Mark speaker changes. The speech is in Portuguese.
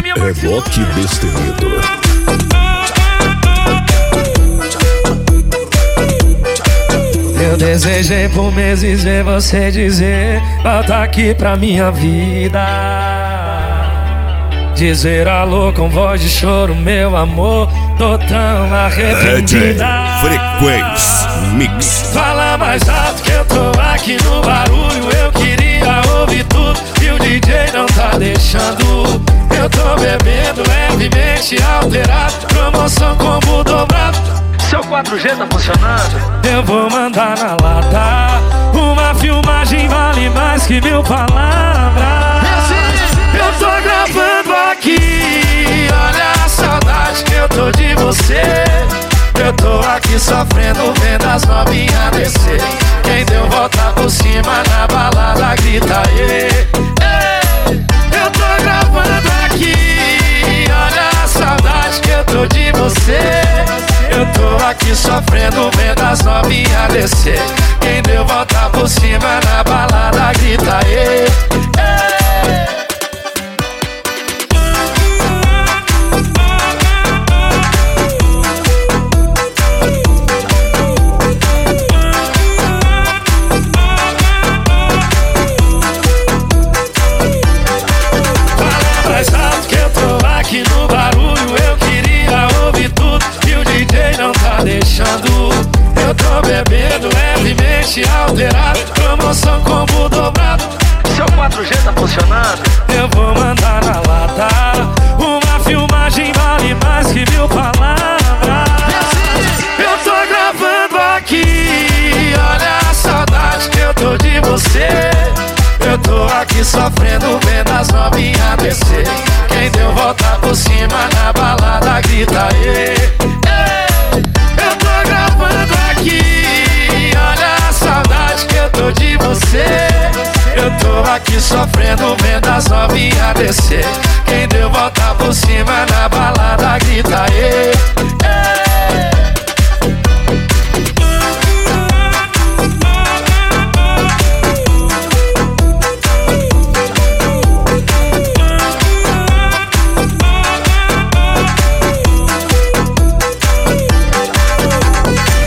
Speaker 1: Reboque destemido.
Speaker 2: Eu desejei por meses ver você dizer: volta aqui pra minha vida. Dizer alô com voz de choro, meu amor, tô tão arrependida.
Speaker 1: Frequência Mix.
Speaker 2: Fala mais alto que eu tô aqui no barulho. Eu queria ouvir tudo e o DJ não tá deixando. Eu tô bebendo levemente alterado, promoção combo dobrado. Seu 4G tá funcionando? Eu vou mandar na lata. Uma filmagem vale mais que 1000 palavras. Eu tô gravando aqui, olha a saudade que eu tô de você. Eu tô aqui sofrendo, vendo as novinhas descer. Quem deu volta por cima na balada grita aê. Eu tô gravando aqui, olha a saudade que eu tô de você. Eu tô aqui sofrendo, vendo as novinhas descer. Quem deu volta por cima na balada grita aê. Aqui no barulho eu queria ouvir tudo e o DJ não tá deixando. Eu tô bebendo levemente alterado, promoção combo dobrado. Seu 4G tá funcionando? Eu vou mandar na lata. Uma filmagem vale mais que 1000 palavras. Eu tô gravando aqui, olha a saudade que eu tô de você. Eu tô aqui sofrendo, vendo as novinhas descer. Quem deu volta por cima na balada grita aê. Eu tô gravando aqui, olha a saudade que eu tô de você. Eu tô aqui sofrendo, vendo as novinhas descer. Quem deu volta por cima na balada grita